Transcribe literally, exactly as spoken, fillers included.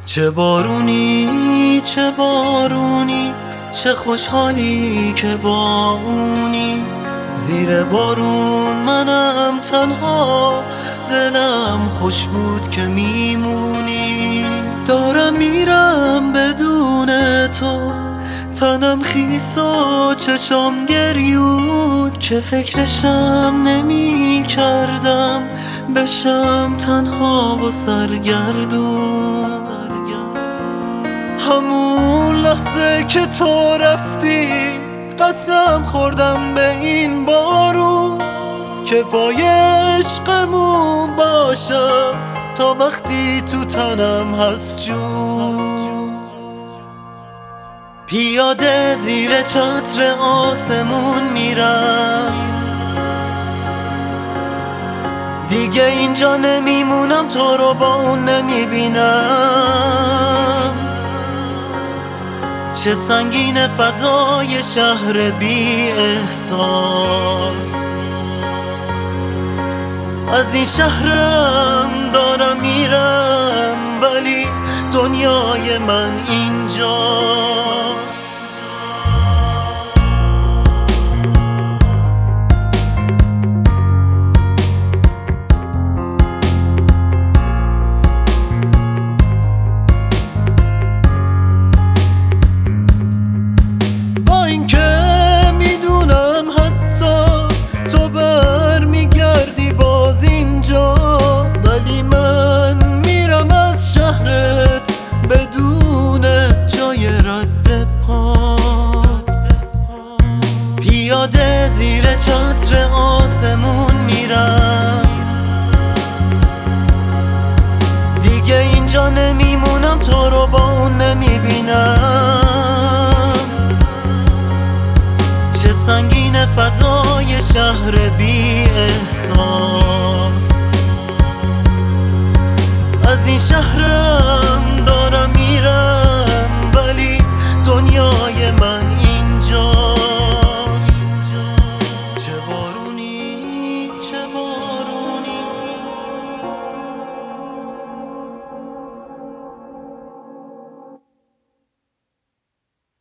چه بارونی چه بارونی، چه خوشحالی که با اونی. زیر بارون منم تنها، دلم خوش بود که میمونی. دارم میرم بدون تو، تنم خیس و چشام گریون، که فکرشم نمی کردم بشم تنها و سرگردون. همون لحظه که تو رفتی قسم خوردم به این بارون، که پای عشقمون باشم تا وقتی تو تنم هست جون. پیاده زیر چتر آسمون میرم، دیگه اینجا نمیمونم، تو رو با اون نمیبینم. چه سنگین فضای شهر بی احساس، از این شهرم دارم میرم ولی دنیای من اینجاست. با اینکه میدونم حتی تو برمیگردی باز اینجا، ولی من میرم از شهرت بدون جای رد پا. پیاده زیر چتر آسمون میرم، دیگه اینجا نمیمونم، تو رو با اون نمیبینم. چه سنگین فضای شهر بی